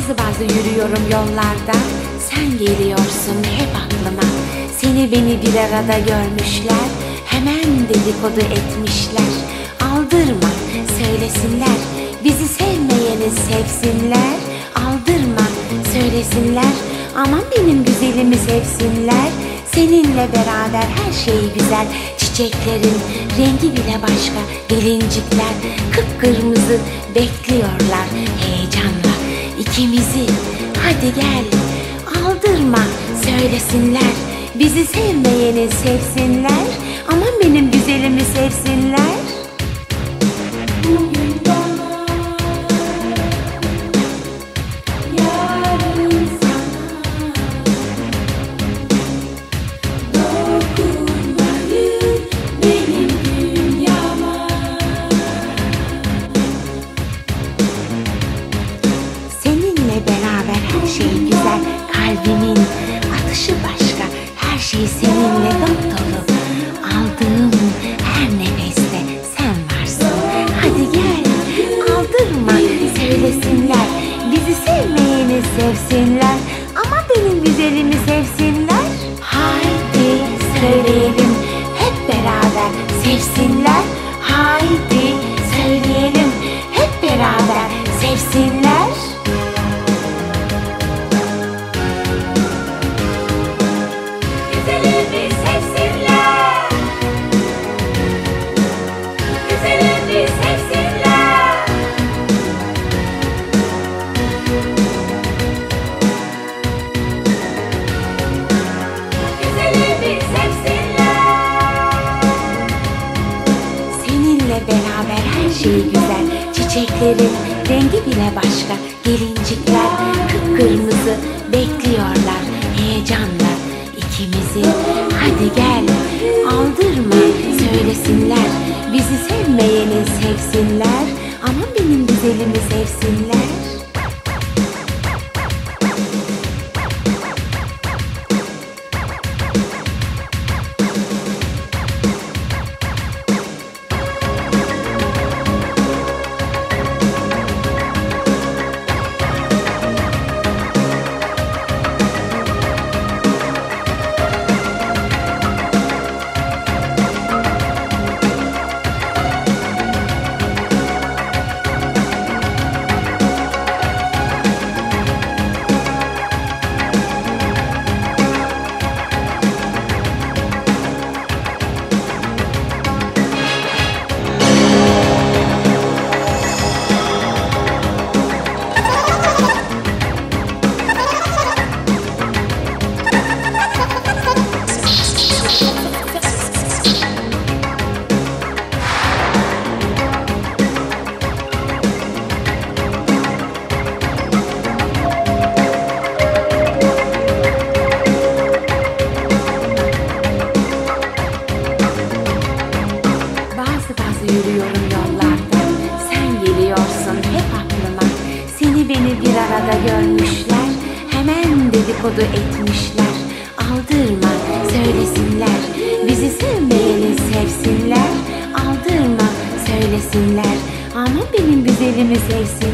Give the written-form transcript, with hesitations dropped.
Bazı yürüyorum yollarda, sen geliyorsun hep aklıma. Seni beni bir arada görmüşler, hemen dedikodu etmişler. Aldırma, söylesinler, bizi sevmeyeni sevsinler. Aldırma, söylesinler, aman benim güzelimi sevsinler. Seninle beraber her şey güzel, çiçeklerin rengi bile başka. Gelincikler kıpkırmızı bekliyorlar heyecanla ikimizi. Hadi gel, aldırma, söylesinler, bizi sevmeyeni sevsinler. Aman benim güzelimi sevsinler. Bugün bana, yarın sana dokunmayın benim dünyama. Seninle beraber her şey güzel, kalbimin atışı başka. Her şey seninle dop dolu, aldığım her nefeste sen varsın. Hadi gel, aldırma, söylesinler, bizi sevmeyeni sevsinler. Ama benim güzelimi sevsinler. Haydi söyleyelim hep beraber, sevsinler. Haydi söyleyelim hep beraber, sevsinler. Güzelimi sevsinler, güzelimi sevsinler. Güzelimi sevsinler. Seninle beraber her şey güzel, çiçeklerin rengi bile başka. Gelincikler kıpkırmızı bekliyorlar heyecanla ikimizi. Hadi gel, aldırma, söylesinler, bizi sevmeyeni sevsinler. Aman benim güzelimi sevsinler. Bazı yürüyorum yollarda, sen geliyorsun hep aklıma. Seni beni bir arada görmüşler, hemen dedikodu etmişler. Aldırma, söylesinler, bizi sevmeyeni sevsinler. Aldırma, söylesinler, ama benim güzelimi sevsinler.